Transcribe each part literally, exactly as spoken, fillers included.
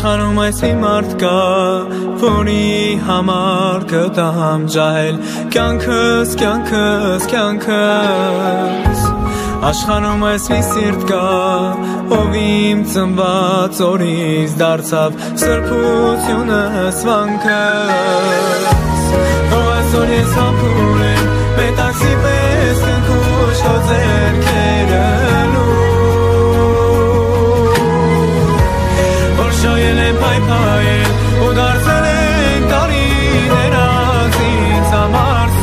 Աշխարհում այս մի մարդ կա, որի համար կտամ ջահել կյանքս, կյանքս, կյանքս Աշխարհում այս մի սիրտ կա, ով իմ ծնված օրից դարձավ սրբությունս վանքս Ով այսօր ես ապուր եմ, մետաքսի պես կնքուշ քո ձեռքերը Շոյել եմ պայպայել ու դարձել են տարիներած ինձ համար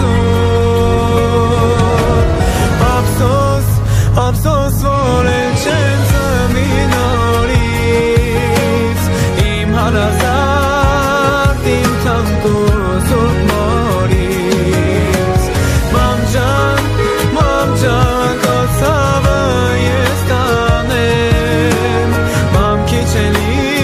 սուր Ափսոս, ափսոս, որ էլ չեմ ծնվի նորից Իմ հարազատ, իմ թանկ ու սուրբ մորից Մամ ջան, մամ ջան, քո ցավը ես տանեմ Մամ քիչ էլի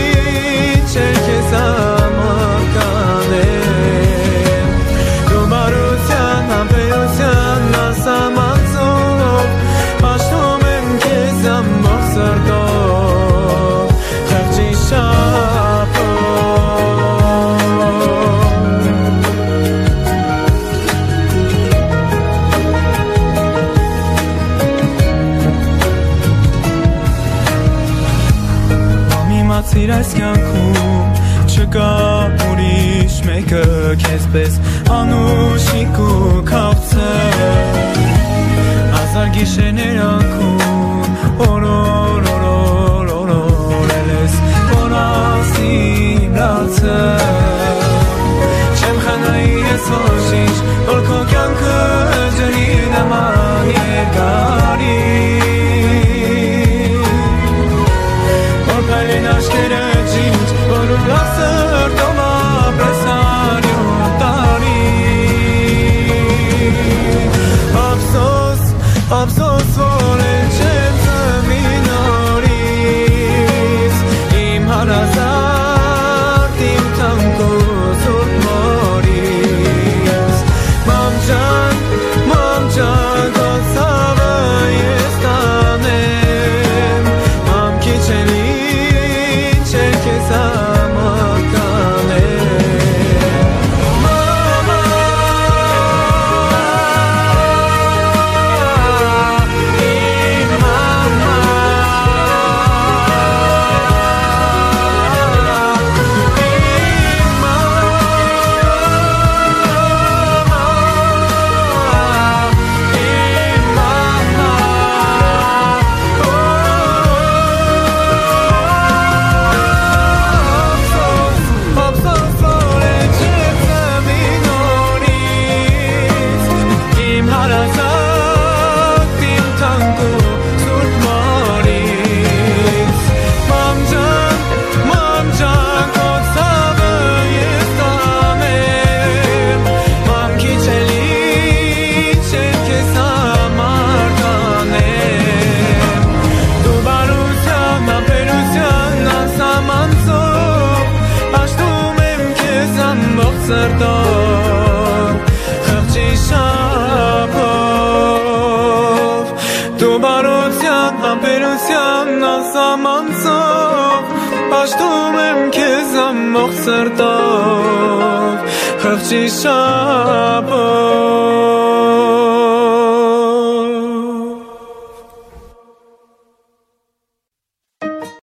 Սիր այս կյանքում չկա ուրիշ մեկը քեզ պես անուշիկ ու քաղցր Հազար գիշերներ անքում օրոր, օրոր, օրորել ես որ ասիմ լացը Չեմ խնայի ես ոչինչ որ քո կյանքը ջրի նման երկարի Փայլեն աշկերը ջինջ, որ ու լավ սրտում ապրես հարյուր տարի Ափսոս, ափսոս, որ էլ չեմ ծնվի նորից Իմ հարազատ, իմ թանկ ու սուրբ մորից Մամ ջան, մամ ջան, քո ցավը ես տանեմ Մամ քիչ էլի Քեզ համար կանեմ Մամա, իմ մամա Իմ սրտով խղճի շապով Դու բարության, համբերության ասամանցով Պաշտում եմ քեզ ամբողջ սրտով խղճի շապով